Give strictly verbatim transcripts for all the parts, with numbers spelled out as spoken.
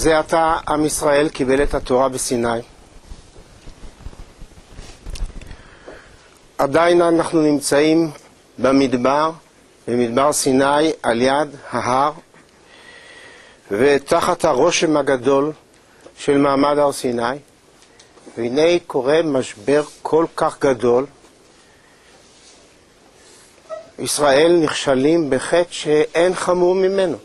זה עתה עם ישראל קיבל את התורה בסיני. עדיין אנחנו נמצאים במדבר, במדבר סיני, על יד ההר, ותחת הרושם הגדול של מעמד הר סיני, והנה קורה משבר כל כך גדול. ישראל נכשלים בחטא שאין חמור ממנו.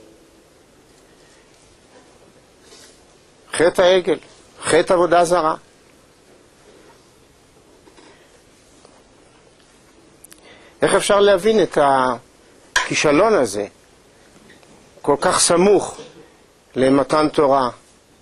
חטא העגל, חטא עבודה זרה. איך אפשר להבין את הכישלון הזה, כל כך סמוך למתן תורה,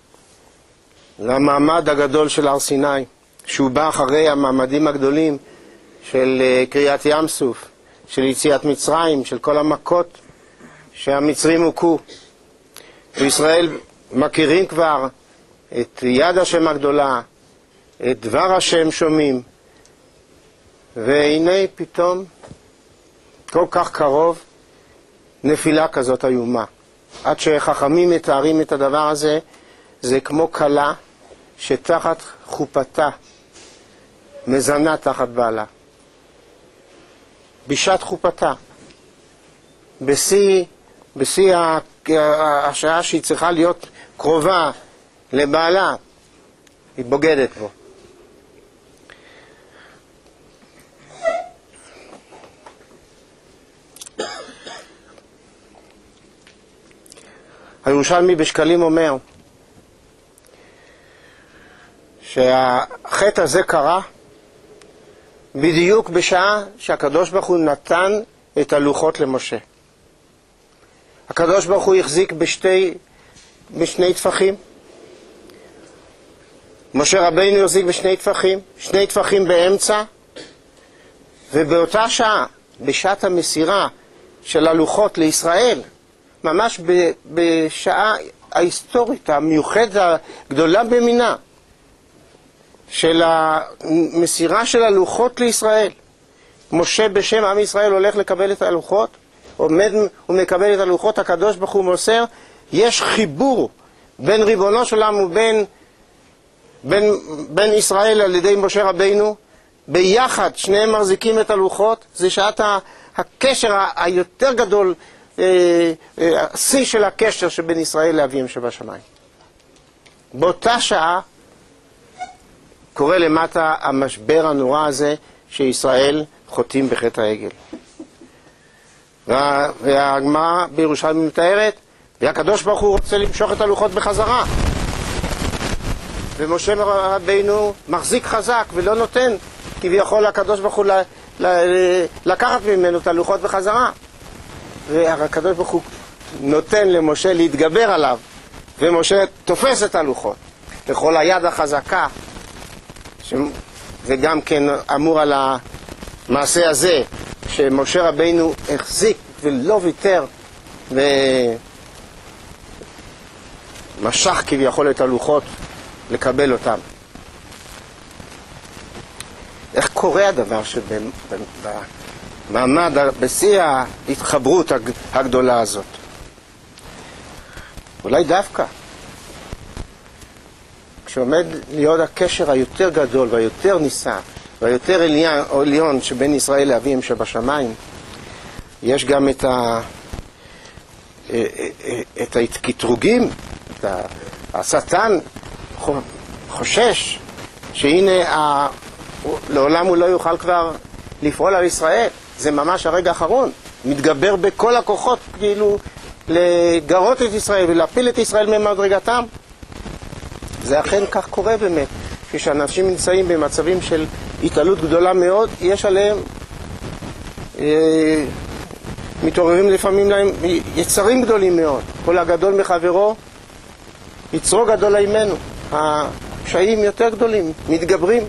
למעמד הגדול של הר סיני, שהוא בא אחרי המעמדים הגדולים של קריאת ים סוף, של יציאת מצרים, של כל המכות שהמצרים הוכו. וישראל מכירים כבר את יד השם הגדולה, את דבר השם שומעים, והנה פתאום כל כך קרוב נפילה כזאת איומה. עד שחכמים מתארים את הדבר הזה, זה כמו כלה שתחת חופתה מזנה תחת בעלה, בשעת חופתה, בשיא, בשיא השעה שהיא צריכה להיות קרובה לבעלה, היא בוגדת בו. הירושלמי בשקלים אומר שהחטא הזה קרה בדיוק בשעה שהקדוש ברוך הוא נתן את הלוחות למשה. הקדוש ברוך הוא החזיק בשתי, בשני טפחים. משה רבינו החזיק בשני טפחים, שני טפחים באמצע, ובאותה שעה, בשעת המסירה של הלוחות לישראל, ממש בשעה ההיסטורית, המיוחדת, הגדולה במינה, של המסירה של הלוחות לישראל. משה בשם עם ישראל הולך לקבל את הלוחות, עומד ומקבל את הלוחות, הקדוש ברוך הוא מוסר. יש חיבור בין ריבונו של עולם ובין בין, בין ישראל על ידי משה רבינו, ביחד שניהם מחזיקים את הלוחות. זה שעת הקשר היותר גדול, השיא של הקשר שבין ישראל לאביהם שבשמיים. באותה שעה קורה למטה המשבר הנורא הזה שישראל חוטאים בחטא העגל. והגמרא בירושלים מתארת, והקדוש ברוך הוא רוצה למשוך את הלוחות בחזרה, ומשה רבינו מחזיק חזק ולא נותן, כביכול הקדוש ברוך הוא ל, ל, לקחת ממנו את הלוחות בחזרה. והקדוש ברוך הוא נותן למשה להתגבר עליו, ומשה תופס את הלוחות לכל היד החזקה. וגם כן אמור על המעשה הזה שמשה רבינו החזיק ולא ויתר ומשך כביכול את הלוחות לקבל אותם. איך קורה הדבר שבמעמד, בשיא ההתחברות הגדולה הזאת? אולי דווקא כשעומד להיות הקשר היותר גדול והיותר נישא והיותר עליון שבין ישראל לאביהם שבשמיים, יש גם את ה את הקטרוגים, את השטן חושש שהנה ה... לעולם הוא לא יוכל כבר לפעול על ישראל. זה ממש הרגע האחרון, מתגבר בכל הכוחות כאילו לגרות את ישראל ולהפיל את ישראל ממדרגתם. זה אכן כך קורה באמת, כשאנשים נמצאים במצבים של התעלות גדולה מאוד, יש עליהם אה, מתעוררים לפעמים להם יצרים גדולים מאוד. כל הגדול מחברו יצרו גדול עימנו, הקשיים יותר גדולים, מתגברים.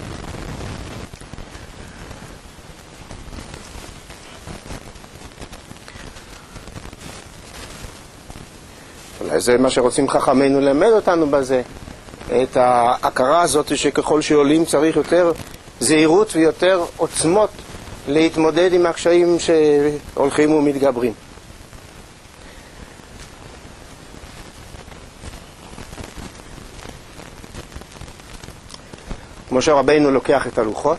אולי זה מה שרוצים חכמינו ללמד אותנו בזה, את ההכרה הזאת שככל שעולים צריך יותר זהירות ויותר עוצמות להתמודד עם הקשיים שהולכים ומתגברים. משה רבינו לוקח את הלוחות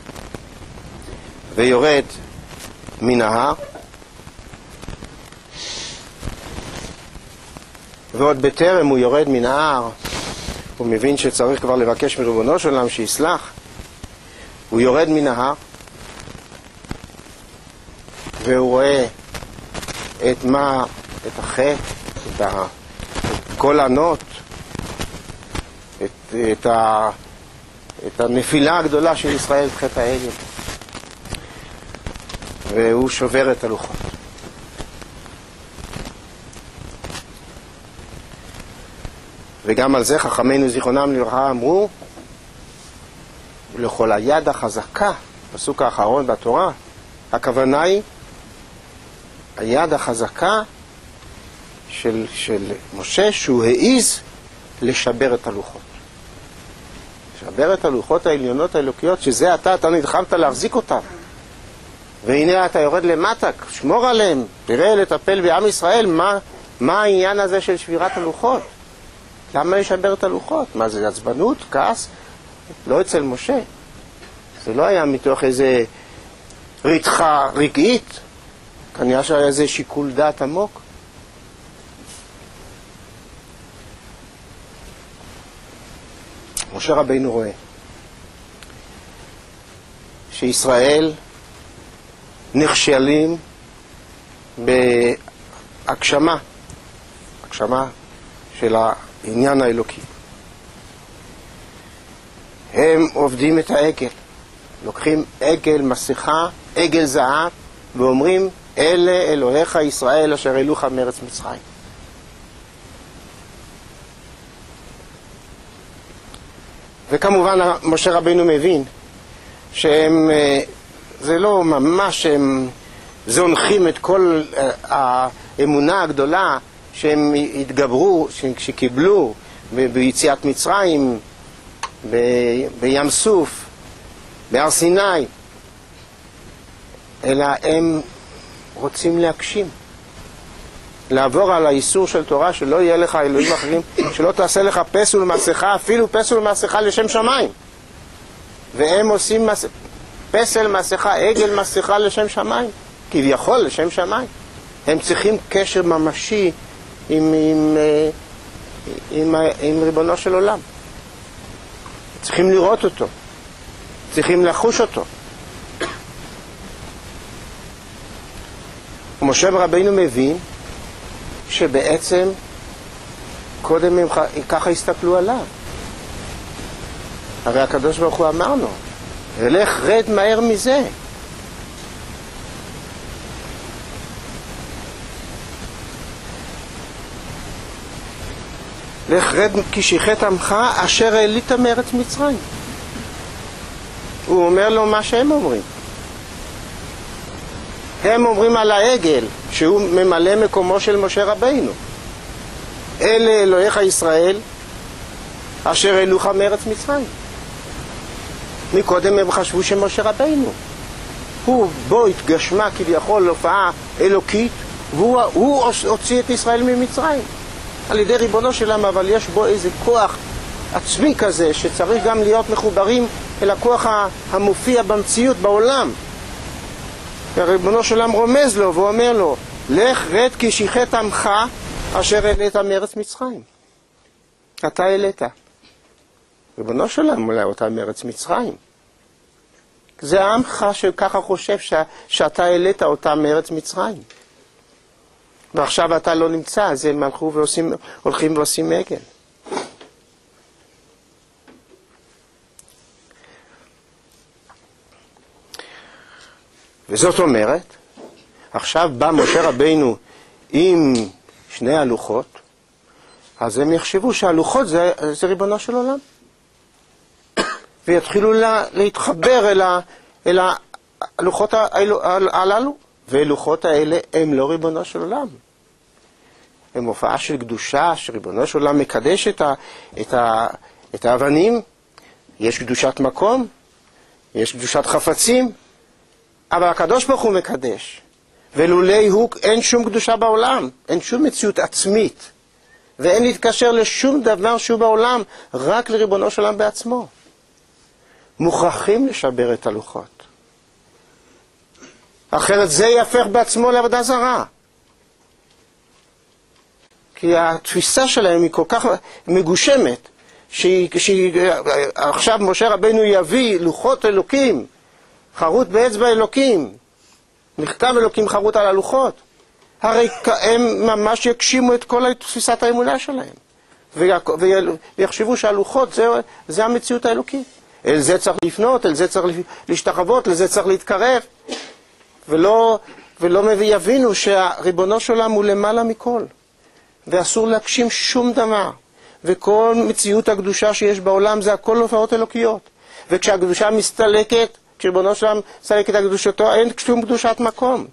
ויורד מן ההר, ועוד בטרם הוא יורד מן ההר, הוא מבין שצריך כבר לבקש מריבונו של עולם שיסלח. הוא יורד מן ההר והוא רואה את מה, את החטא, את, ה, את כל הענות, את, את, ה, את הנפילה הגדולה של ישראל, את חטא העגל, והוא שובר את הלוחות. וגם על זה חכמינו זיכרונם לברכה אמרו, לכל היד החזקה, פסוק האחרון בתורה, הכוונה היא היד החזקה של, של משה, שהוא העיז לשבר את הלוחות. לשבר את הלוחות העליונות האלוקיות, שזה אתה, אתה נלחמת להחזיק אותם. והנה אתה יורד למטה, שמור עליהם, תראה לטפל בעם ישראל, מה, מה העניין הזה של שבירת הלוחות? למה לשבר את הלוחות? מה זה, עצבנות, כעס? לא אצל משה. זה לא היה מתוך איזה רתחה רגעית, כנראה שהיה איזה שיקול דעת עמוק. משה רבינו רואה שישראל נכשלים בהגשמה, הגשמה של העניין האלוקי. הם עובדים את העגל, לוקחים עגל מסכה, עגל זהב, ואומרים, אלה אלוהיך ישראל אשר העלוך מארץ מצרים. וכמובן משה רבינו מבין שהם, זה לא ממש הם זונחים את כל האמונה הגדולה שהם התגברו, שקיבלו ביציאת מצרים, בים סוף, בהר סיני, אלא הם רוצים להגשים, לעבור על האיסור של תורה, שלא יהיה לך אלוהים אחרים, שלא תעשה לך פסול מסכה, אפילו פסול מסכה לשם שמיים. והם עושים מס... פסל מסכה, עגל מסכה לשם שמיים, כביכול לשם שמיים. הם צריכים קשר ממשי עם, עם, עם, עם, עם ריבונו של עולם. צריכים לראות אותו, צריכים לחוש אותו. ומשה רבינו מבין שבעצם קודם הם ככה הסתכלו עליו. הרי הקדוש ברוך הוא אמרנו, ולך רד מהר מזה. לך רד כי שיחת עמך אשר העלית מארץ מצרים. הוא אומר לו מה שהם אומרים. הם אומרים על העגל שהוא ממלא מקומו של משה רבינו. אלה אלוהיך ישראל אשר העלוך מארץ מצרים. מקודם הם חשבו שמשה רבינו הוא בו התגשמה כביכול הופעה אלוקית, והוא הוא הוציא את ישראל ממצרים על ידי ריבונו שלם, אבל יש בו איזה כוח עצמי כזה שצריך גם להיות מחוברים אל הכוח המופיע במציאות בעולם. וריבונו שלם רומז לו ואומר לו, לך רד כי שיחת עמך אשר העלית מארץ מצרים. אתה העלית. ריבונו שלם עולה אותה מארץ מצרים. זה העמך שככה חושב ש... שאתה העלית אותה מארץ מצרים. ועכשיו אתה לא נמצא, אז הם הלכו ועושים, הולכים ועושים עגל. וזאת אומרת, עכשיו בא משה רבינו עם שני הלוחות, אז הם יחשבו שהלוחות זה, זה ריבונו של עולם. ויתחילו לה, להתחבר אל, ה, אל הלוחות הללו, ולוחות האלה הם לא ריבונו של עולם. הם הופעה של קדושה, שריבונו של עולם מקדש את, ה, את, ה, את האבנים. יש קדושת מקום, יש קדושת חפצים, אבל הקדוש ברוך הוא מקדש. ולולי הוא אין שום קדושה בעולם, אין שום מציאות עצמית. ואין להתקשר לשום דבר שהוא בעולם, רק לריבונו של עולם בעצמו. מוכרחים לשבר את הלוחות. אחרת זה יהפך בעצמו לעבודה זרה. כי התפיסה שלהם היא כל כך מגושמת, שעכשיו משה רבנו יביא לוחות אלוקים, חרוט באצבע אלוקים, מכתב אלוקים חרוט על הלוחות. הרי הם ממש יקשימו את כל תפיסת האמונה שלהם. ויחשבו שהלוחות זה, זה המציאות האלוקית. אל זה צריך לפנות, אל זה צריך להשתחוות, לזה צריך להתקרב. ולא, ולא יבינו שהריבונו של עולם הוא למעלה מכל. ואסור להגשים שום דבר. וכל מציאות הקדושה שיש בעולם זה הכל הופעות אלוקיות. וכשהקדושה מסתלקת, כשריבונו של עולם מסתלקת את קדושתו, אין שום קדושת מקום.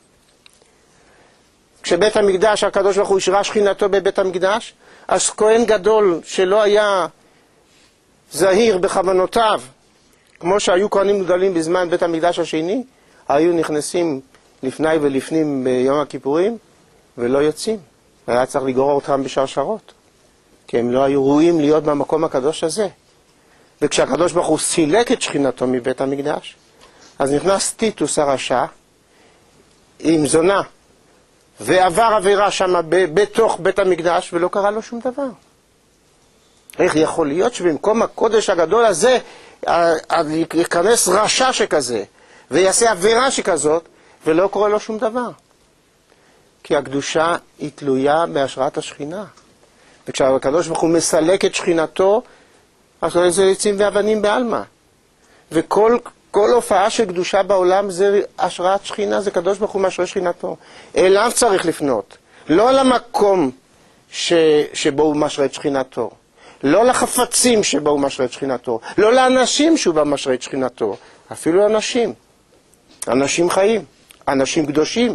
כשבית המקדש, הקדוש ברוך הוא השרה שכינתו בבית המקדש, אז כהן גדול שלא היה זהיר בכוונותיו, כמו שהיו כהנים גדולים בזמן בית המקדש השני, היו נכנסים לפני ולפנים ביום הכיפורים ולא יוצאים. היה צריך לגרור אותם בשרשרות, כי הם לא היו ראויים להיות במקום הקדוש הזה. וכשהקדוש ברוך הוא סילק את שכינתו מבית המקדש, אז נכנס טיטוס הרשע עם זונה, ועבר עבירה שם בתוך בית המקדש, ולא קרה לו שום דבר. איך יכול להיות שבמקום הקודש הגדול הזה, ייכנס רשע שכזה, ויעשה עבירה שכזאת, ולא קורה לו שום דבר? כי הקדושה היא תלויה בהשראת השכינה. וכשהקדוש ברוך הוא מסלק את שכינתו, אז זה עצים ואבנים בעלמא. וכל כל הופעה של קדושה בעולם זה השראת שכינה, זה קדוש ברוך הוא משרה שכינתו. אליו צריך לפנות. לא למקום ש, שבו הוא משרה את שכינתו. לא לחפצים שבו הוא משרה את שכינתו. לא לאנשים שהוא משרה את שכינתו. אפילו אנשים. אנשים חיים. אנשים קדושים.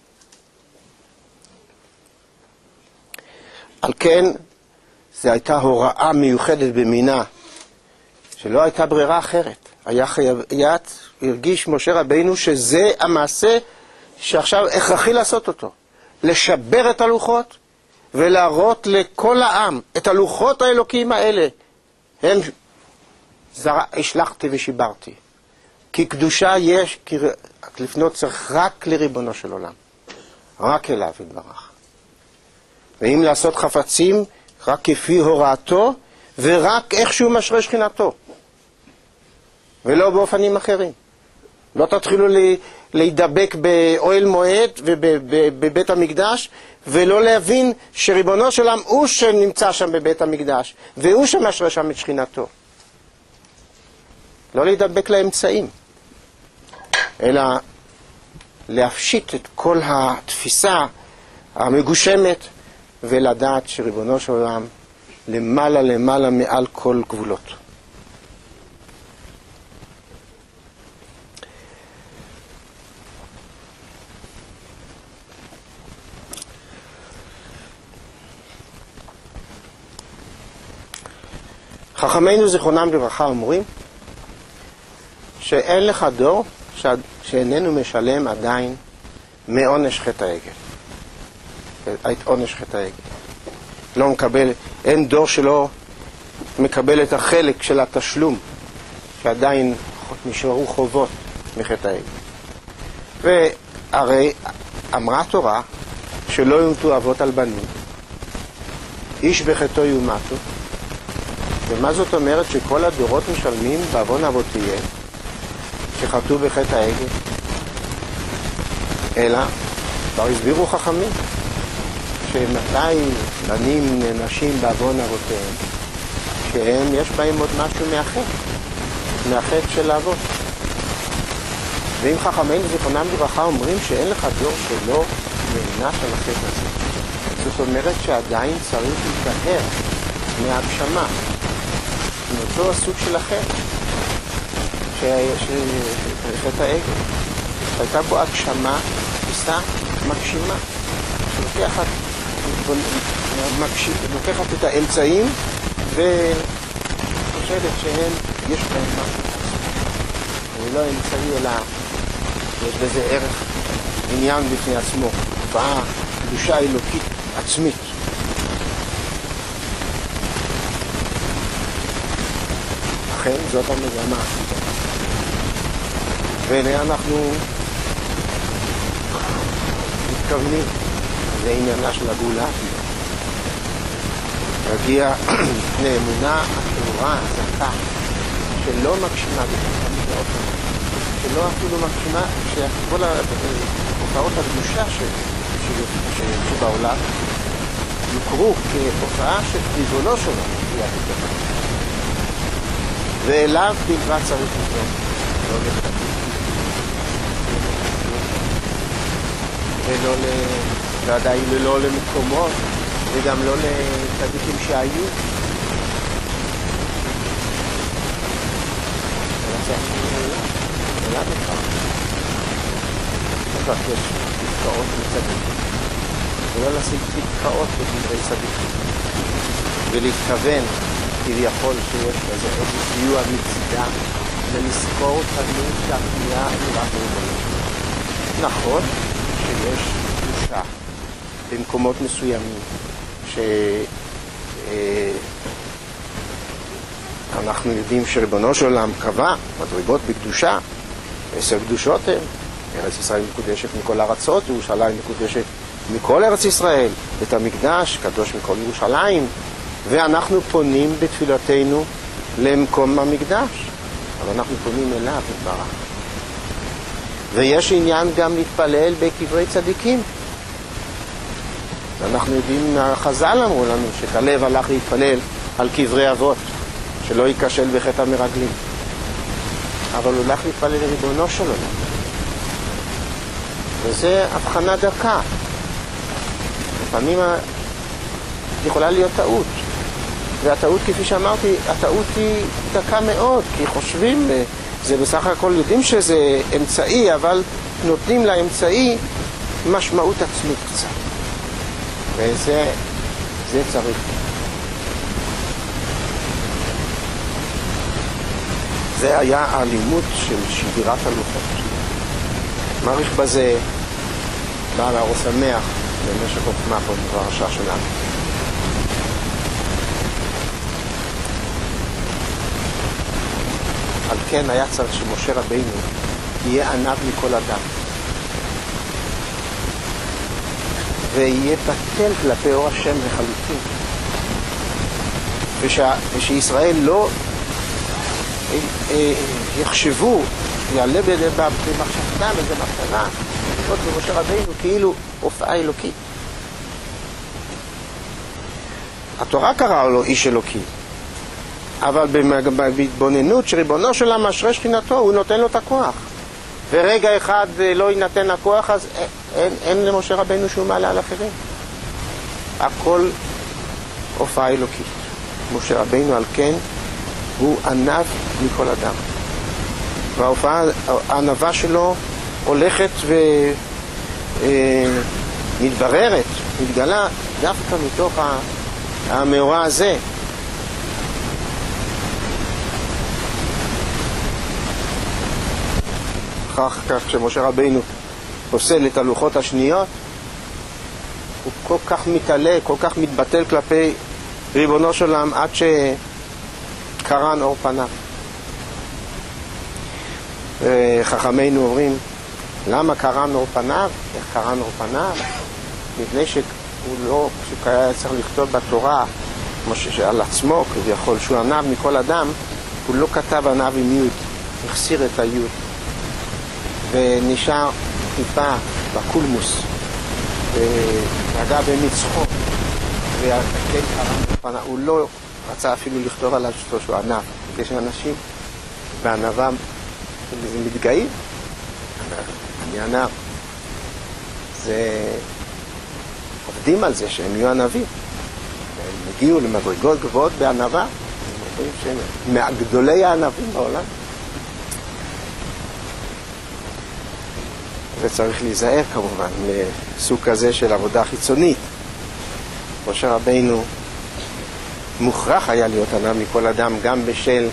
על כן, זו הייתה הוראה מיוחדת במינה, שלא הייתה ברירה אחרת. היה חייב, היה, הרגיש משה רבינו שזה המעשה שעכשיו הכרחי לעשות אותו. לשבר את הלוחות ולהראות לכל העם את הלוחות האלוקיים האלה. הם זרע, השלחתי ושיברתי. כי קדושה יש, כי לפנות צריך רק לריבונו של עולם. רק אליו יתברך. ואם לעשות חפצים, רק כפי הוראתו, ורק איכשהו משרה שכינתו. ולא באופנים אחרים. לא תתחילו להידבק באוהל מועד ובבית המקדש, ולא להבין שריבונו של עולם הוא שנמצא שם בבית המקדש, והוא שמשרה שם את שכינתו. לא להידבק לאמצעים, אלא להפשיט את כל התפיסה המגושמת, ולדעת שריבונו של עולם למעלה למעלה מעל כל גבולות. חכמינו זיכרונם לברכה אומרים שאין לך דור שאיננו משלם עדיין מעונש חטא העגל. את עונש חטא העגל. לא מקבל, אין דור שלא מקבל את החלק של התשלום, שעדיין נשארו חובות מחטא העגל. והרי אמרה התורה שלא יומתו אבות על בנים, איש בחטאו יומתו. ומה זאת אומרת שכל הדורות משלמים בעוון אבותיהם שחטאו בחטא העגל? אלא כבר הסבירו חכמים שמתי בנים נענשים בעוון אבותיהם, שהם יש בהם עוד משהו מהחטא, מהחטא של האבות. ואם חכמינו זיכרונם לברכה אומרים שאין לך דור שלא נענש על החטא הזה, זאת אומרת שעדיין צריך להיטהר מהגשמה, מאותו הסוג של החטא, חטא העגל. הייתה בו הגשמה, תפיסה מגשימה, שלוקחת לוקחת את האמצעים וחושבת שהם יש בהם משהו. הוא לא אמצעי אלא יש בזה ערך, עניין בפני עצמו, תופעה, קדושה אלוקית עצמית. לכן זאת המגמה. ואנחנו מתכוונים לעניינה של הגאולה. להגיע לאמונה התורה, הזכה, שלא מגשימה בתוכן באופן, שלא אפילו מגשימה, שכל ההופעות הקדושה שבעולם יוכרו כהופעה של ריבונו שלו, ואליו בלבד צריך לבוא, לא לחתים, ולא ועדיין לא למקומות, וגם לא לצדיקים שהיו. ולצד שני עולה, עולה בכך. לבקש תפקעות לצדיקים, ולא להשיג תפקעות בדברי צדיקים, ולהתכוון כביכול שיש לזה איזה סיוע מצדה, ולזכור תמיד שהפנייה היא רק ריבונו. נכון שיש קדושה במקומות מסוימים, שאנחנו יודעים שריבונו של עולם קבע מדרגות בקדושה, עשר קדושות הן, ארץ ישראל מקודשת מכל ארצות, ירושלים מקודשת מכל ארץ ישראל, בית המקדש קדוש מכל ירושלים, ואנחנו פונים בתפילתנו למקום המקדש, אבל אנחנו פונים אליו יתברך. ויש עניין גם להתפלל בקברי צדיקים. אנחנו יודעים, החז"ל אמרו לנו שכלב הלך להתפלל על קברי אבות, שלא ייכשל בחטא המרגלים. אבל הוא הלך להתפלל לריבונו שלו. וזה הבחנה דקה. לפעמים יכולה להיות טעות. והטעות, כפי שאמרתי, הטעות היא דקה מאוד, כי חושבים, זה בסך הכל יודעים שזה אמצעי, אבל נותנים לאמצעי משמעות עצמית קצת. וזה זה צריך. זה היה הלימוד של שבירת הלוחות. מעריך בזה בעל האור שמח במשך חוכמה פה בפרשה שלנו. על כן היה צריך שמשה רבינו יהיה ענב מכל אדם. ויהיה בטל כלפי אור השם לחלוטין. ושה, ושישראל לא אה, אה, יחשבו, יעלה במחשבתם איזה מחשבה, עוד במשה רבינו כאילו הופעה אלוקית. התורה קראה לו איש אלוקי, אבל בהתבוננות שריבונו של עולם משרה שכינתו, הוא נותן לו את הכוח. ורגע אחד לא יינתן הכוח, אז אין, אין למשה רבינו שום מעלה על אחרים. הכל הופעה אלוקית. משה רבינו על כן הוא ענב מכל אדם. וההופעה, הענבה שלו הולכת ומתבררת, מתגלה דווקא מתוך המאורע הזה. אחר כך כשמשה רבינו פוסל את הלוחות השניות, הוא כל כך מתעלה, כל כך מתבטל כלפי ריבונו של עולם, עד שקרן אור פניו. וחכמינו אומרים, למה קרן אור פניו? איך קרן אור פניו? מפני שהוא לא, כשהוא היה צריך לכתוב בתורה, כמו שעל עצמו, כביכול, שהוא ענב מכל אדם, הוא לא כתב ענב עם יוד, החסיר את היוד. ונשאר טיפה בקולמוס, ונגע במצחו, והכן קרן בפנה. הוא לא רצה אפילו לכתוב עליו שהוא ענב. יש אנשים בענבם מתגאים, אני ענב. זה עובדים על זה שהם יהיו ענבים. הם הגיעו למדרגות גבוהות בענבה, הם אומרים שהם מהגדולי הענבים בעולם. וצריך להיזהר כמובן לסוג כזה של עבודה חיצונית. משה רבינו מוכרח היה להיות ענב מכל אדם, גם בשל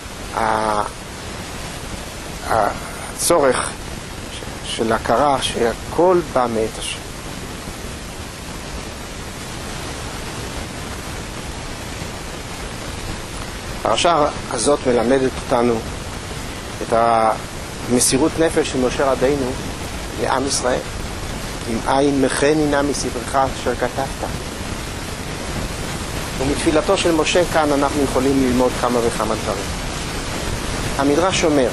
הצורך של הכרה שהכל בא מאת השם. הפרשה הזאת מלמדת אותנו את המסירות נפש של משה רבינו לעם ישראל. אם אין מחן הנה מספרך אשר כתבת. ומתפילתו של משה כאן אנחנו יכולים ללמוד כמה וכמה דברים. המדרש אומר,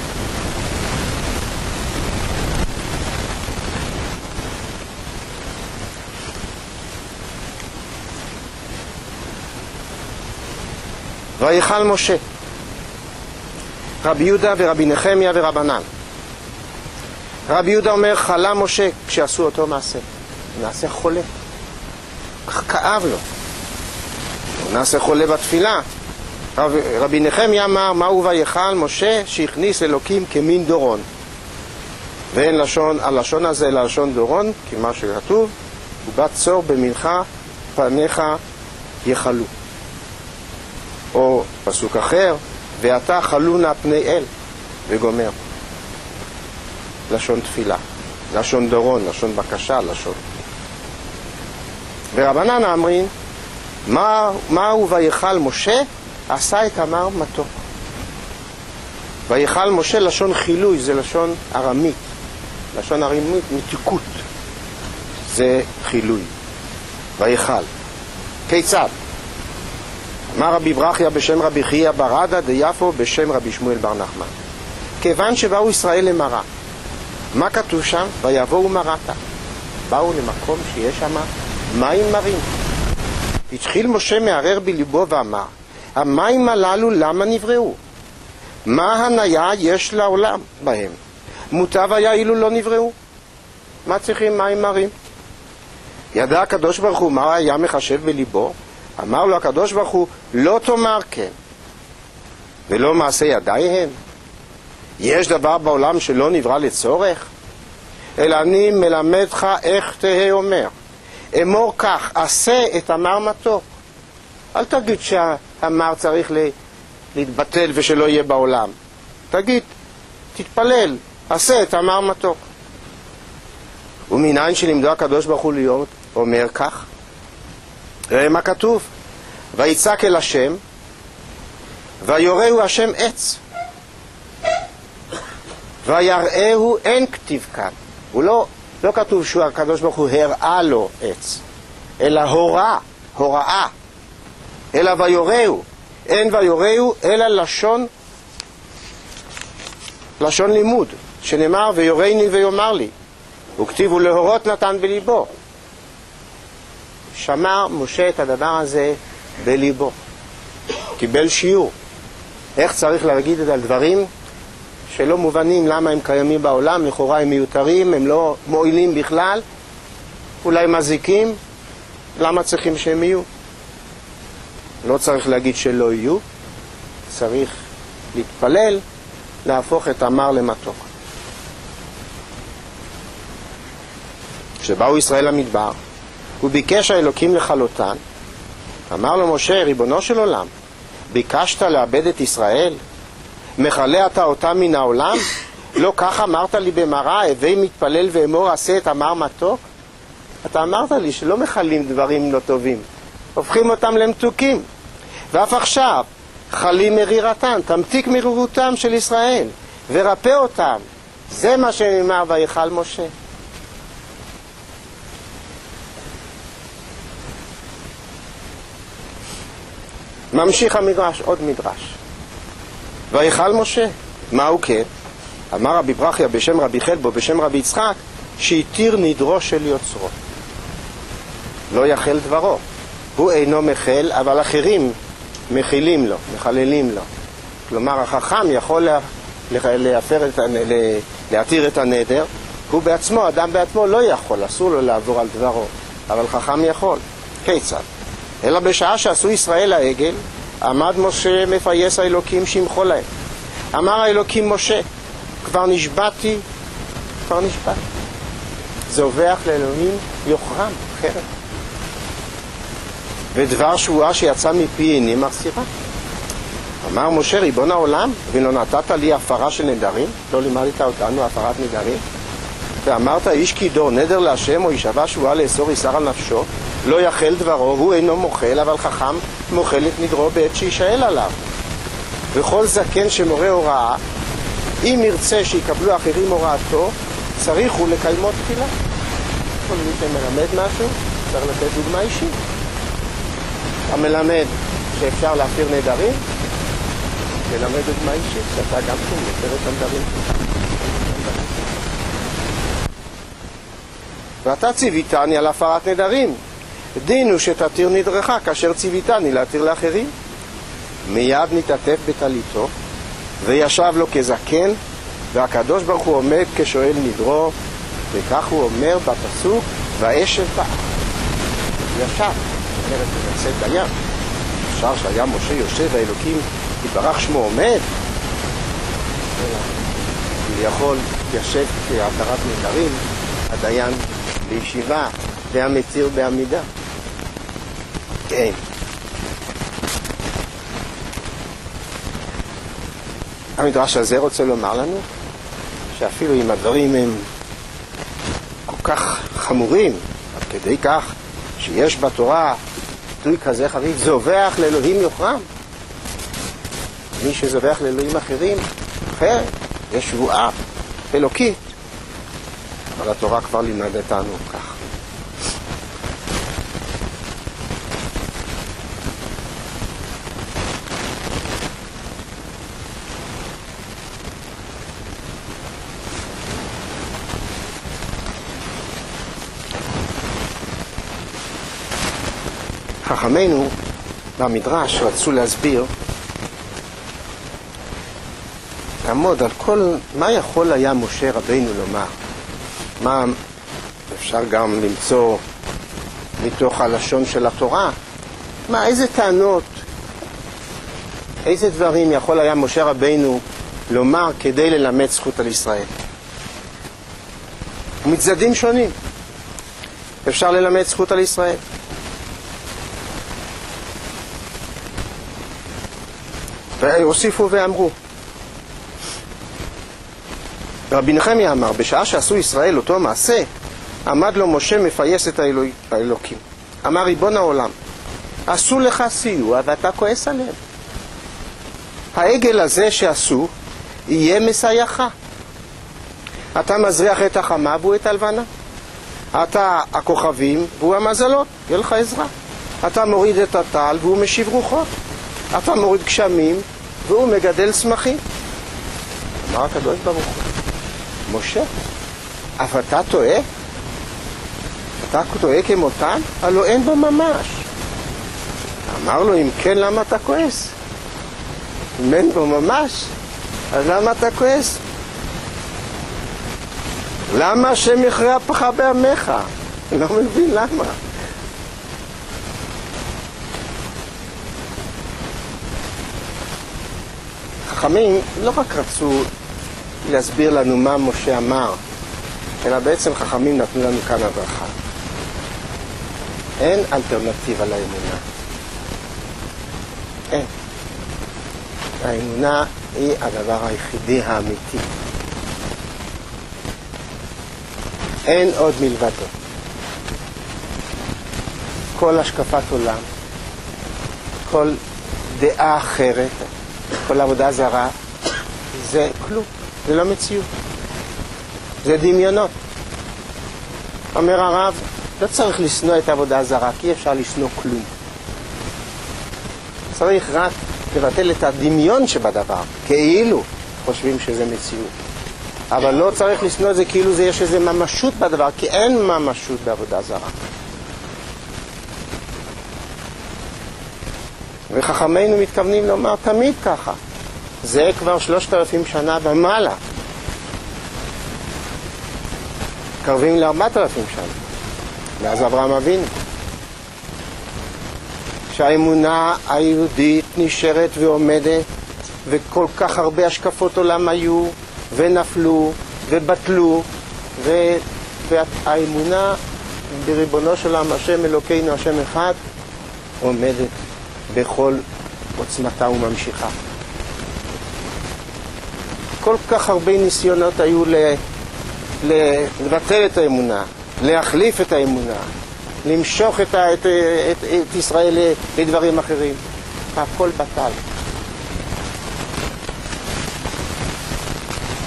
ויכל משה, רבי יהודה ורבי נחמיה ורבנן. רבי יהודה אומר, חלה משה כשעשו אותו מעשה. נעשה חולה. כאב לו. נעשה חולה בתפילה. רב, רבי נחמיה אמר, מהו ויכל משה שהכניס אלוקים כמין דורון. ואין לשון, הלשון הזה אלא לשון דורון, כי מה שכתוב, ובת צור במנחה פניך יחלו. או פסוק אחר, ואתה חלונה פני אל, וגומר. לשון תפילה, לשון דורון, לשון בקשה, לשון. ורבנן אמרין, מה, מהו ויכל משה? עשה את המר מתוק. ויכל משה לשון חילוי, זה לשון ארמית. לשון ארמית, מתיקות. זה חילוי. ויכל. כיצד? אמר רבי ברכיה בשם רבי חייא ברדה דיפו בשם רבי שמואל בר נחמן. כיוון שבאו ישראל למראה, מה כתוב שם? ויבואו מרתה. באו למקום שיש שם מים מרים. התחיל משה מערער בליבו ואמר, המים הללו למה נבראו? מה הניה יש לעולם בהם? מוטב היה אילו לא נבראו. מה צריכים מים מרים? ידע הקדוש ברוך הוא מה היה מחשב בליבו? אמר לו הקדוש ברוך הוא, לא תאמר כן, ולא מעשה ידייהם. יש דבר בעולם שלא נברא לצורך? אלא אני מלמדך איך תהיה אומר. אמור כך, עשה את המר מתוק. אל תגיד שהמר צריך להתבטל ושלא יהיה בעולם. תגיד, תתפלל, עשה את המר מתוק. ומניין שלימדו הקדוש ברוך הוא להיות, אומר כך. ראה מה כתוב, ויצעק אל השם, ויורהו השם עץ, ויראהו, אין כתיב כאן. הוא לא, לא כתוב שהקדוש ברוך הוא הראה לו עץ, אלא הוראה, הוראה, אלא ויורהו, אין ויורהו, אלא לשון, לשון לימוד, שנאמר ויורני ויאמר לי, וכתיבו להורות נתן בליבו. שמר משה את הדבר הזה בליבו, קיבל שיעור איך צריך להגיד את הדברים שלא מובנים למה הם קיימים בעולם, לכאורה הם מיותרים, הם לא מועילים בכלל, אולי מזיקים, למה צריכים שהם יהיו? לא צריך להגיד שלא יהיו, צריך להתפלל להפוך את המר למתוק. כשבאו ישראל למדבר, הוא ביקש האלוקים לחלותן. אמר לו משה, ריבונו של עולם, ביקשת לאבד את ישראל? מחלה אתה אותם מן העולם? לא כך אמרת לי במראה, הווי מתפלל ואמור עשה את המר מתוק? אתה אמרת לי שלא מחלים דברים לא טובים, הופכים אותם למתוקים. ואף עכשיו, חלים מרירתן, תמתיק מרירותם של ישראל, ורפא אותם. זה מה שנאמר ויכל משה. ממשיך המדרש, עוד מדרש. ויכל משה, מהו כן? אמר רבי ברכיה בשם רבי חלבו בשם רבי יצחק, שהתיר נדרו של יוצרו. לא יחל דברו. הוא אינו מחל, אבל אחרים מחילים לו, מחללים לו. כלומר, החכם יכול להפר את, להתיר את הנדר, הוא בעצמו, אדם בעצמו לא יכול, אסור לו לעבור על דברו, אבל חכם יכול. כיצד? אלא בשעה שעשו ישראל העגל, עמד משה מפייס האלוקים שמחו להם. אמר האלוקים משה, כבר נשבעתי, כבר נשבעתי. זובח לאלוהים יוחרם, חרב. ודבר שבועה שיצא מפי איני מחסירה. אמר משה, ריבון העולם, ולא נתת לי הפרה של נדרים? לא לימדת אותנו הפרת נדרים? ואמרת, איש קידור נדר להשם או ישבע שבועה לאסור איסר על נפשו, לא יחל דברו, הוא אינו מוחל, אבל חכם מוחל את נדרו בעת שישאל עליו. וכל זקן שמורה הוראה, אם ירצה שיקבלו אחרים הוראתו, צריך הוא לקיימו תחילה. כל מי שמלמד משהו, צריך לתת דוגמה אישית. אתה מלמד שאפשר להפיר נדרים, תלמד דוגמה אישית, שאתה גם כן מפר את הנדרים. ואתה ציוויתני על הפרת נדרים. דין הוא שתתיר נדרך כאשר ציוויתני להתיר לאחרים. מיד נתעטף בטליתו, וישב לו כזקן, והקדוש ברוך הוא עומד כשואל נדרו, וכך הוא אומר בפסוק, ואשב בארץ. ישב, זאת אומרת, בצאת הים. אפשר שהיה משה יושב והאלוקים יתברך שמו עומד, יכול ישב כהתרת נדרים, הדיין בישיבה, והמתיר בעמידה. כן. המדרש הזה רוצה לומר לנו שאפילו אם הדברים הם כל כך חמורים, עד כדי כך שיש בתורה ביטוי כזה חריף, זובח לאלוהים יוחרם. מי שזובח לאלוהים אחרים, אחר, יש שבועה אלוקית. אבל התורה כבר לימדתנו כך. חכמינו במדרש רצו להסביר, לעמוד על כל מה יכול היה משה רבינו לומר. מה אפשר גם למצוא מתוך הלשון של התורה, מה, איזה טענות, איזה דברים יכול היה משה רבינו לומר כדי ללמד זכות על ישראל. מצדדים שונים אפשר ללמד זכות על ישראל. והוסיפו ואמרו, רבי נחמיה אמר, בשעה שעשו ישראל אותו מעשה, עמד לו משה מפייס את האלוה, האלוקים. אמר ריבון העולם, עשו לך סיוע ואתה כועס עליהם. העגל הזה שעשו יהיה מסייעך. אתה מזריח את החמה והוא את הלבנה. אתה הכוכבים והוא המזלות, יהיה לך עזרה. אתה מוריד את הטל והוא משיב רוחות. אתה מוריד גשמים והוא מגדל צמחים. אמר הקדוש ברוך הוא, משה, אבל אתה טועה? אתה טועה כמותן? הלא אין בו ממש. אמר לו, אם כן, למה אתה כועס? אם אין בו ממש, אז למה אתה כועס? למה השם יכרה אפך בעמך? אני לא מבין למה. חכמים לא רק רצו להסביר לנו מה משה אמר, אלא בעצם חכמים נתנו לנו כאן הדרכה. אין אלטרנטיבה לאמונה. אין. האמונה היא הדבר היחידי האמיתי. אין עוד מלבדו. כל השקפת עולם, כל דעה אחרת, כל עבודה זרה, זה כלום, זה לא מציאות. זה דמיונות. אומר הרב, לא צריך לשנוא את העבודה הזרה, כי אפשר לשנוא כלום. צריך רק לבטל את הדמיון שבדבר, כאילו חושבים שזה מציאות. אבל לא צריך לשנוא את זה כאילו זה יש איזה ממשות בדבר, כי אין ממשות בעבודה זרה. וחכמינו מתכוונים לומר תמיד ככה. זה כבר שלושת אלפים שנה ומעלה. קרבים לארבעת אלפים שנה. מאז אברהם אבינו. שהאמונה היהודית נשארת ועומדת, וכל כך הרבה השקפות עולם היו, ונפלו, ובטלו, ו... והאמונה בריבונו של עולם, השם אלוקינו, השם אחד, עומדת בכל עוצמתה וממשיכה. כל כך הרבה ניסיונות היו ל... לבטל את האמונה, להחליף את האמונה, למשוך את, ה... את... את... את ישראל לדברים אחרים. הכל בטל.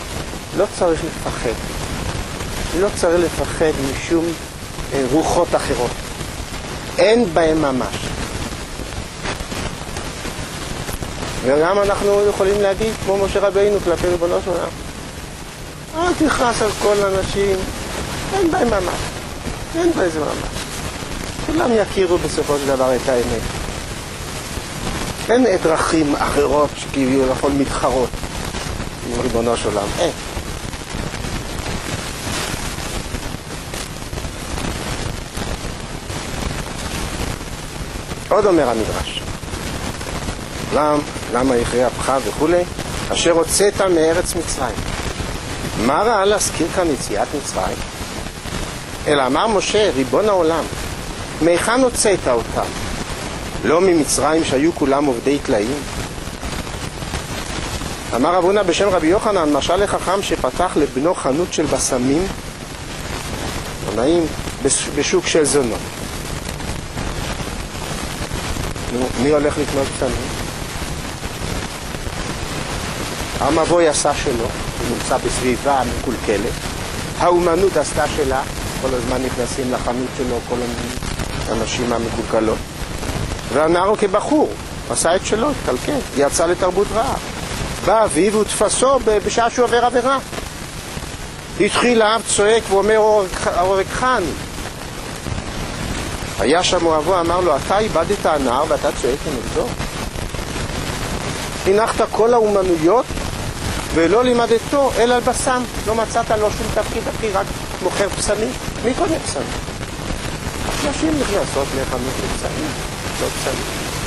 לא צריך לפחד. לא צריך לפחד משום אה, רוחות אחרות. אין בהם ממש. וגם אנחנו יכולים להגיד, כמו משה רבינו כלפי ריבונו של עולם, אל תכעס על כל האנשים, אין בהם ממש. אין בהם ממש. כולם יכירו בסופו של דבר את האמת. אין דרכים אחרות שכביכול יכול מתחרות עם ריבונו של עולם. אין. עוד אומר המדרש. למה, למה יכרה אפך וכולי? אשר הוצאת מארץ מצרים. מה ראה להזכיר כאן יציאת מצרים? אלא אמר משה, ריבון העולם, מהיכן הוצאת אותם? לא ממצרים שהיו כולם עובדי טלאים? אמר רב הונא בשם רבי יוחנן, משל לחכם שפתח לבנו חנות של בשמים, עונאים בשוק של זונות. מי הולך לקנות בשמים? המבוי עשה שלו, הוא נמצא בסביבה מקולקלת. האומנות עשתה שלה, כל הזמן נכנסים לחנות שלו כל האנשים המקולקלות. והנער כבחור עשה את שלו, התקלקל, יצא לתרבות רעה. בא אביו ותפסו בשעה שהוא עובר עבירה. התחיל האב צועק ואומר הורגך אני. היה שם אוהבו, אמר לו, אתה איבדת הנער ואתה צועק כנגדו? הנחת כל האומנויות ולא לימדתו אלא על בשם. לא מצאת לו שום תפקיד אחי, רק מוכר פסמים. מי קונה פסמים? נשים נכנסות לחנות לפסמים, לא פסמים.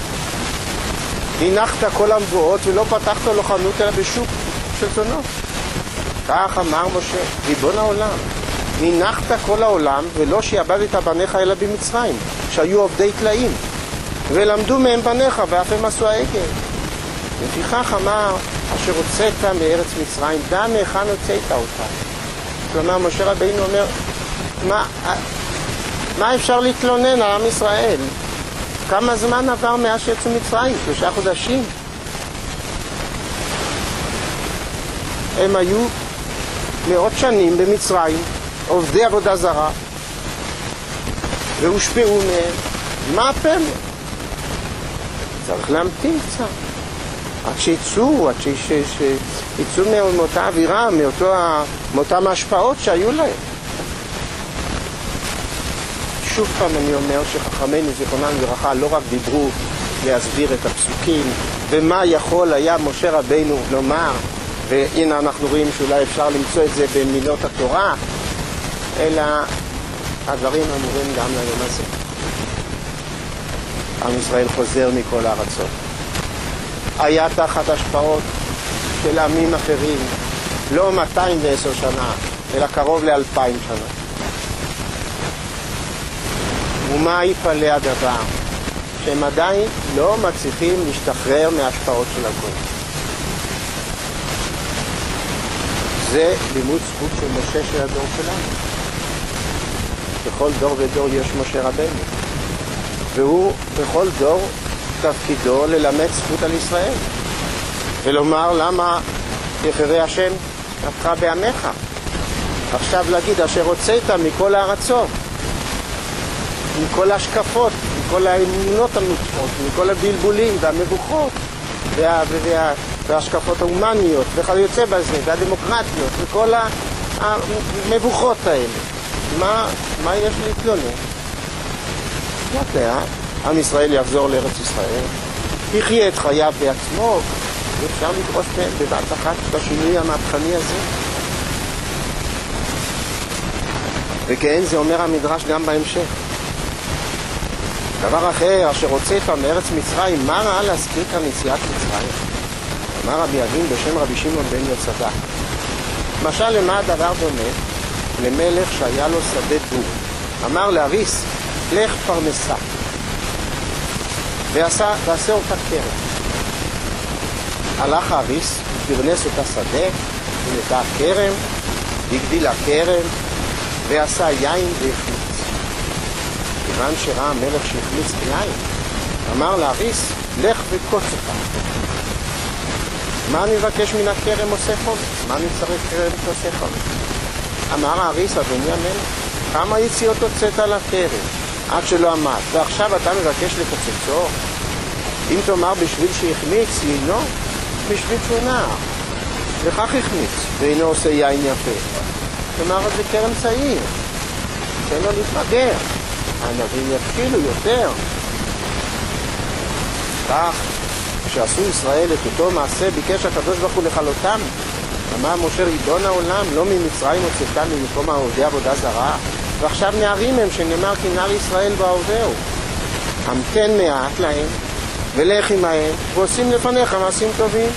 הנחת כל המבואות ולא פתחת לו חנות אלא בשוק של זונות. כך אמר משה, ריבון העולם, הנחת כל העולם ולא שיעבדת בניך אלא במצרים, שהיו עובדי טלאים, ולמדו מהם בניך ואף הם עשו העגל. לפיכך אמר, אשר הוצאת מארץ מצרים, דע מהיכן הוצאת אותה. כלומר, משה רבינו אומר, מה, מה אפשר להתלונן על עם ישראל? כמה זמן עבר מאז שיצאו מצרים? שלושה חודשים. הם היו מאות שנים במצרים, עובדי עבודה זרה, והושפעו מהם. מה הפלא? צריך להמתין קצת. עד שיצאו, עד שיצאו מאותה אווירה, מאותן ההשפעות שהיו להם. שוב פעם אני אומר שחכמינו זיכרונם לברכה לא רק דיברו להסביר את הפסוקים ומה יכול היה משה רבינו לומר, והנה אנחנו רואים שאולי אפשר למצוא את זה במילות התורה, אלא הדברים אמורים גם ליום הזה. עם ישראל חוזר מכל הארצות. היה תחת השפעות של עמים אחרים, לא מאתיים ועשר שנה, אלא קרוב לאלפיים שנה. ומה יפלא הדבר? שהם עדיין לא מצליחים להשתחרר מההשפעות של הגויים. זה לימוד זכות של משה של הדור שלנו. בכל דור ודור יש משה רבנו, והוא בכל דור תפקידו ללמד זכות על ישראל ולומר למה יחרה השם הפכה בעמך. עכשיו להגיד אשר הוצאת מכל הארצות, מכל ההשקפות, מכל האמונות המוטעות, מכל הבלבולים והמבוכות וה, וה, וההשקפות ההומניות וכיוצא בזה והדמוקרטיות וכל המבוכות האלה. מה, מה יש להתלונן? לאט לאט עם ישראל יחזור לארץ ישראל, יחיה את חייו בעצמו, ואפשר לדרוש בבת אחת בשינוי המהפכני הזה. וכן זה אומר המדרש גם בהמשך. דבר אחר, אשר הוצאת מארץ מצרים, מה ראה להזכיר כאן יציאת מצרים? אמר רבי אבין בשם רבי שמעון בן יהוצדק, משל למה הדבר דומה? למלך שהיה לו שדה בור, אמר לאריס, לך פרנסה, ועשה, ועשה אותה קרן. הלך האריס, פרנס אותה שדה, ונטע כרם, הגדיל הכרם, ועשה יין והחמיץ. כיוון שראה המלך שהחמיץ יין, אמר לאריס, לך וקוץ אותה. מה אני מבקש מן הכרם עושה חומץ? מה אני צריך כרם שעושה חומץ? אמר האריס, אדוני המלך, כמה יציאות הוצאת על הכרם עד שלא עמד, ועכשיו אתה מבקש לקוצצו? אם תאמר בשביל שהחמיץ, יינו בשביל שהוא נער, וכך החמיץ, ואינו עושה יין יפה. כלומר, זה כרם צעיר, תן לו להתבגר, הענבים יתחילו יותר. כך, כשעשו ישראל את אותו מעשה, ביקש הקדוש ברוך הוא לכלותם. אמר משה, ריבון העולם, לא ממצרים הוצאתנו ממקום העובדי עבודה זרה, ועכשיו נערים הם, שנאמר כי נער ישראל בהווהו. המתן מעט להם, ולך עמהם, ועושים לפניך מעשים טובים.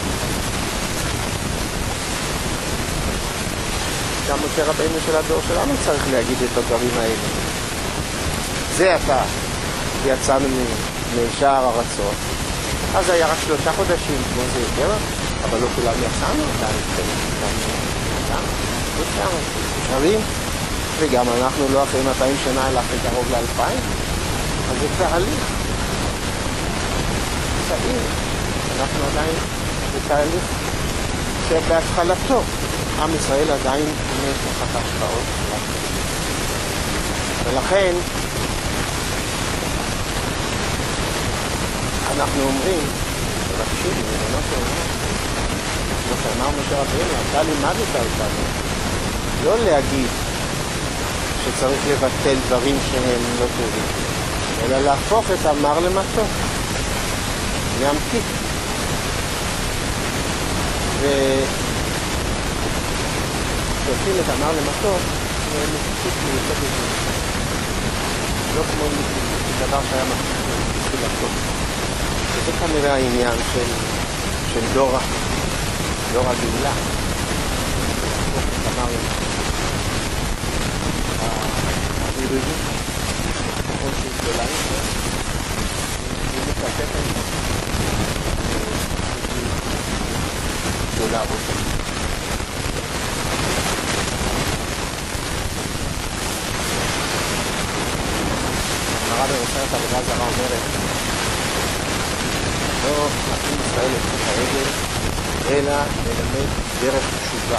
גם משה רבינו של הדור שלנו צריך להגיד את הדברים האלה. זה עתה יצאנו משער ארצות, אז היה רק שלושה חודשים, כמו זה יותר, אבל לא כולם יצאנו, עדיין יצאנו, יצאנו, שרים, וגם אנחנו לא אחרי מאתיים שנה, אלא אחרי קרוב לאלפיים, אז זה תהליך. צעיר, אנחנו עדיין בתהליך שבהתחלתו עם ישראל עדיין עומד תחת ההשפעות, ולכן אנחנו אומרים, תבקשי, ריבונו של עולם, כמו שאמר משה רבינו, אתה לימדת אותנו לא להגיד שצריך לבטל דברים שהם לא טובים, אלא להפוך את המר למתוק, להמתיק. וכשעושים את המר למתוק, זה מתיק מיוחד יותר. לא כמו דבר שהיה מתחיל לעשות. וזה כנראה העניין של, של דור, דור הגאולה. אמר הריבונות, ככל שהיא גדולה יותר, היא מתקפת גדולה אותה. הרב במסכת עבודה זרה אומרת, לא נקים ישראל את חוק הרגל, אלא ללמד דרך תשובה.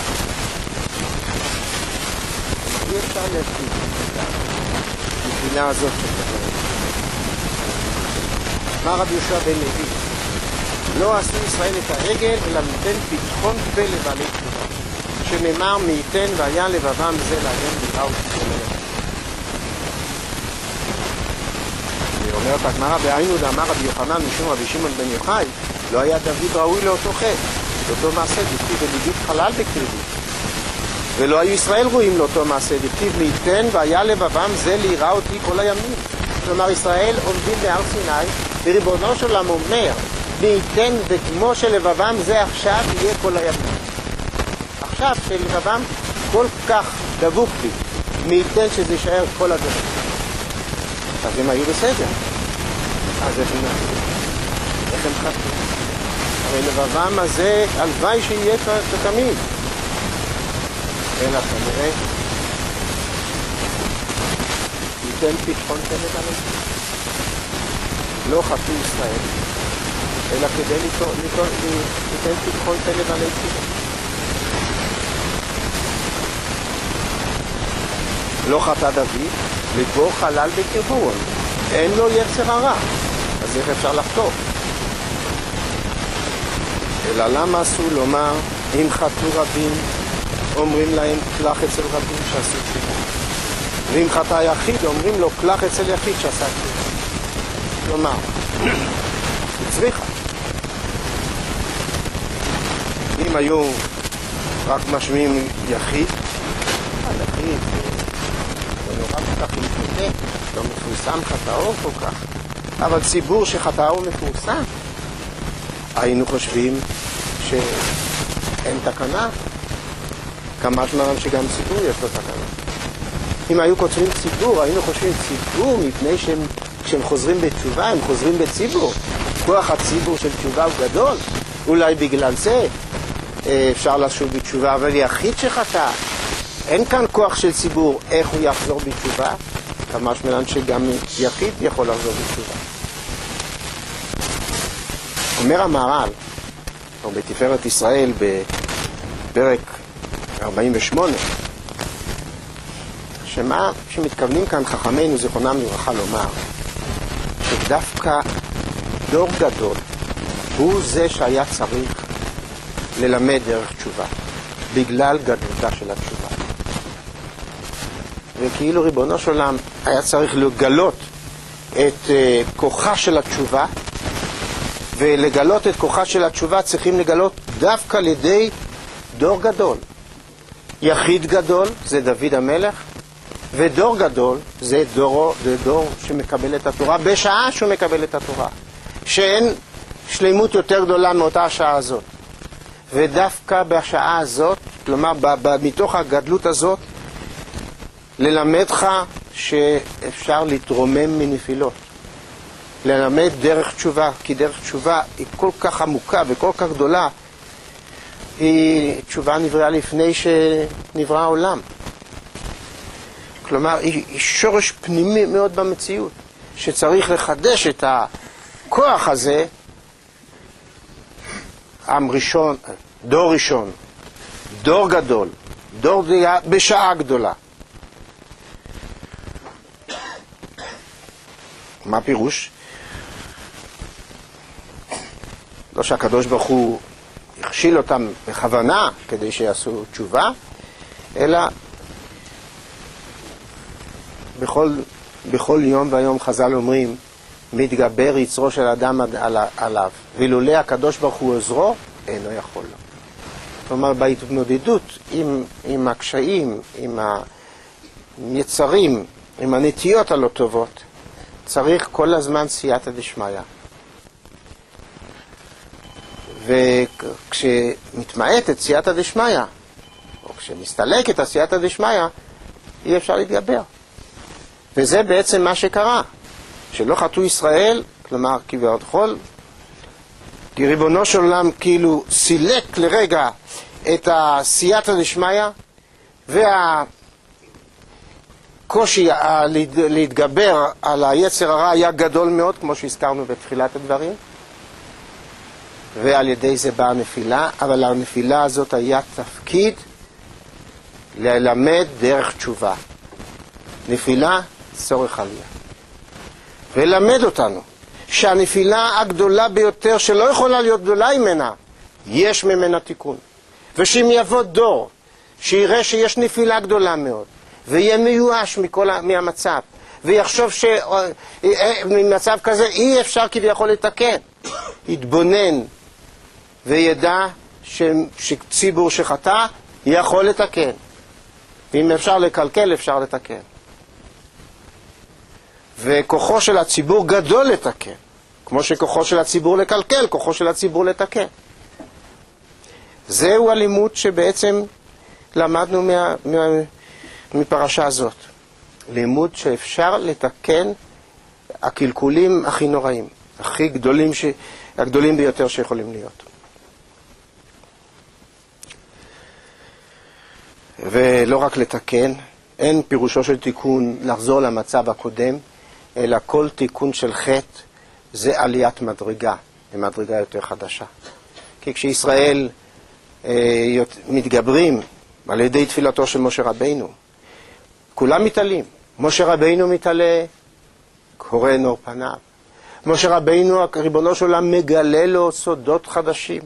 אי אפשר להפקיד את המדינה הזאת שתדבר. אמר רבי יהושע בן לוי, לא עשו ישראל את הרגל, אלא נותן פתחון פה לבעלי תשובה, שנאמר מי ייתן והיה לבבם זה להם דירה ותתגמר. אומרת הגמרא, בעיינו דאמר רבי יוחנן משום רבי שמעון בן יוחאי, לא היה דוד ראוי לאותו חטא, לאותו מעשה, דכתיב וליבית חלל בקרבי. ולא היו ישראל ראויים לאותו מעשה, דכתיב מי ייתן והיה לבבם זה ליראה אותי כל הימים. כלומר, ישראל עומדים בהר סיני, וריבונו של עולם אומר, מי ייתן וכמו שלבבם זה עכשיו יהיה כל הימים. עכשיו שלבבם כל כך דבוק בי, מי ייתן שזה יישאר כל הדרך. אז הם היו בסדר. אז איך הם נחזו? איך הם חטאו? הרי לבבם הזה, הלוואי שיהיה תמיד. אלא כנראה, ייתן פתחון תלת עליהם. לא חטאו ישראל, אלא כדי ייתן פתחון תלת עליהם. לא חטא דוד, לבו חלל בקרבו, אין לו יצר הרע, אז איך אפשר לחטוא? אלא למה אסור לומר, אם חטאו רבים, אומרים להם קלח אצל רבים שעשו תשובה. ואם חטא יחיד, אומרים לו קלח אצל יחיד שעשה תשובה. כלומר, צריכה. אם היו רק משמיעים יחיד, היחיד, לא כך מתמודד, לא מפורסם חטאו כל כך, אבל ציבור שחטאו מפורסם, היינו חושבים שאין תקנה, כמה שמרם שגם ציבור יש לו תקנה. אם היו כותבים ציבור, היינו חושבים ציבור מפני שהם, כשהם חוזרים בתשובה, הם חוזרים בציבור. כוח הציבור של תשובה הוא גדול, אולי בגלל זה אפשר לשוב בתשובה, אבל יחיד שחטא, אין כאן כוח של ציבור איך הוא יחזור בתשובה, כמה שמלן שגם יחיד יכול לחזור בתשובה. אומר המהר"ל, או בתפארת ישראל בפרק ארבעים ושמונה, שמה שמתכוונים כאן חכמינו זיכרונם לברכה לומר, שדווקא דור גדול הוא זה שהיה צריך ללמד דרך תשובה, בגלל גדלותה של התשובה. וכאילו ריבונו של עולם היה צריך לגלות את uh, כוחה של התשובה, ולגלות את כוחה של התשובה צריכים לגלות דווקא על ידי דור גדול. יחיד גדול זה דוד המלך, ודור גדול זה דור, זה דור שמקבל את התורה בשעה שהוא מקבל את התורה, שאין שלמות יותר גדולה מאותה השעה הזאת. ודווקא בשעה הזאת, כלומר מתוך הגדלות הזאת, ללמדך שאפשר להתרומם מנפילות, ללמד דרך תשובה, כי דרך תשובה היא כל כך עמוקה וכל כך גדולה. היא תשובה נבראה לפני שנברא העולם, כלומר היא, היא שורש פנימי מאוד במציאות, שצריך לחדש את הכוח הזה. עם ראשון, דור ראשון, דור גדול, דור דיה בשעה גדולה. מה פירוש? לא שהקדוש ברוך הוא הכשיל אותם בכוונה כדי שיעשו תשובה, אלא בכל, בכל יום והיום חז"ל אומרים, מתגבר יצרו של אדם עליו, ואילולא הקדוש ברוך הוא עוזרו, אינו יכול לו. כלומר, בהתמודדות עם, עם הקשיים, עם היצרים, עם הנטיות הלא טובות, צריך כל הזמן סייעתא דשמיא. וכשמתמעטת סייעתא דשמיא, או כשמסתלקת הסייעתא דשמיא, אי אפשר להתגבר. וזה בעצם מה שקרה. שלא חטאו ישראל, כלומר כביכול, כי ריבונו של עולם כאילו סילק לרגע את הסייעתא דשמיא, והקושי להתגבר על היצר הרע היה גדול מאוד, כמו שהזכרנו בתחילת הדברים, ועל ידי זה באה הנפילה. אבל הנפילה הזאת היה תפקיד ללמד דרך תשובה. נפילה, צורך עלייה. ולמד אותנו שהנפילה הגדולה ביותר שלא יכולה להיות גדולה ממנה, יש ממנה תיקון. ושאם יבוא דור שיראה שיש נפילה גדולה מאוד, ויהיה מיואש מכל, מהמצב, ויחשוב שממצב כזה אי אפשר כביכול לתקן, יתבונן וידע ש, שציבור שחטא יכול לתקן, ואם אפשר לקלקל אפשר לתקן. וכוחו של הציבור גדול לתקן, כמו שכוחו של הציבור לקלקל, כוחו של הציבור לתקן. זהו הלימוד שבעצם למדנו מה, מה, מפרשה הזאת. לימוד שאפשר לתקן הקלקולים הכי נוראים, הכי גדולים, ש, הגדולים ביותר שיכולים להיות. ולא רק לתקן, אין פירושו של תיקון לחזור למצב הקודם, אלא כל תיקון של חטא זה עליית מדרגה, למדרגה יותר חדשה. כי כשישראל אה, מתגברים על ידי תפילתו של משה רבינו, כולם מתעלים. משה רבינו מתעלה, קורא נור פניו. משה רבינו, ריבונו של עולם, מגלה לו סודות חדשים.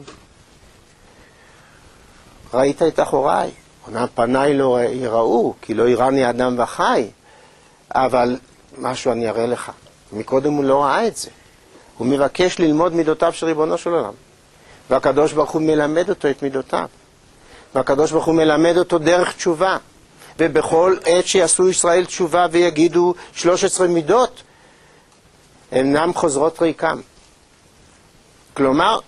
ראית את אחוריי, אומנם פניי לא יראו, כי לא יראני אדם וחי, אבל משהו אני אראה לך. מקודם הוא לא ראה את זה. הוא מבקש ללמוד מידותיו של ריבונו של עולם. והקדוש ברוך הוא מלמד אותו את מידותיו. והקדוש ברוך הוא מלמד אותו דרך תשובה. ובכל עת שיעשו ישראל תשובה ויגידו שלוש עשרה מידות, אינם חוזרות ריקם. כלומר,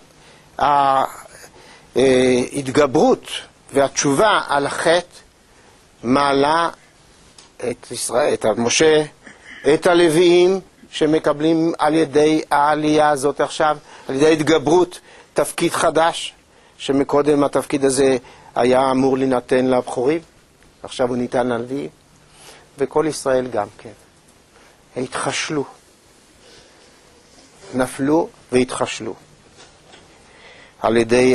ההתגברות והתשובה על החטא מעלה את ישראל, את משה, את הלוויים שמקבלים על ידי העלייה הזאת עכשיו, על ידי התגברות, תפקיד חדש, שמקודם התפקיד הזה היה אמור לנתן לבחורים, עכשיו הוא ניתן ללוויים, וכל ישראל גם כן. התחשלו, נפלו והתחשלו. על ידי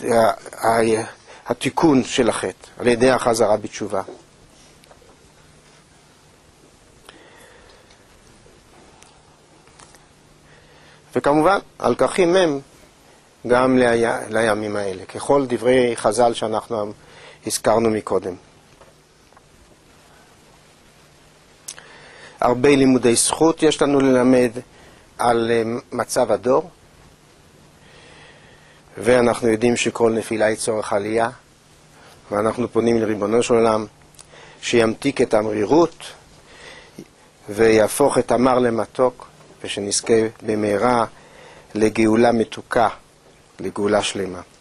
התיקון של החטא, על ידי החזרה בתשובה. וכמובן, הלקחים הם גם לימים האלה, ככל דברי חז"ל שאנחנו הזכרנו מקודם. הרבה לימודי זכות יש לנו ללמד על מצב הדור, ואנחנו יודעים שכל נפילה היא צורך עלייה, ואנחנו פונים לריבונו של עולם שימתיק את המרירות ויהפוך את המר למתוק, ושנזכה במהרה לגאולה מתוקה, לגאולה שלמה.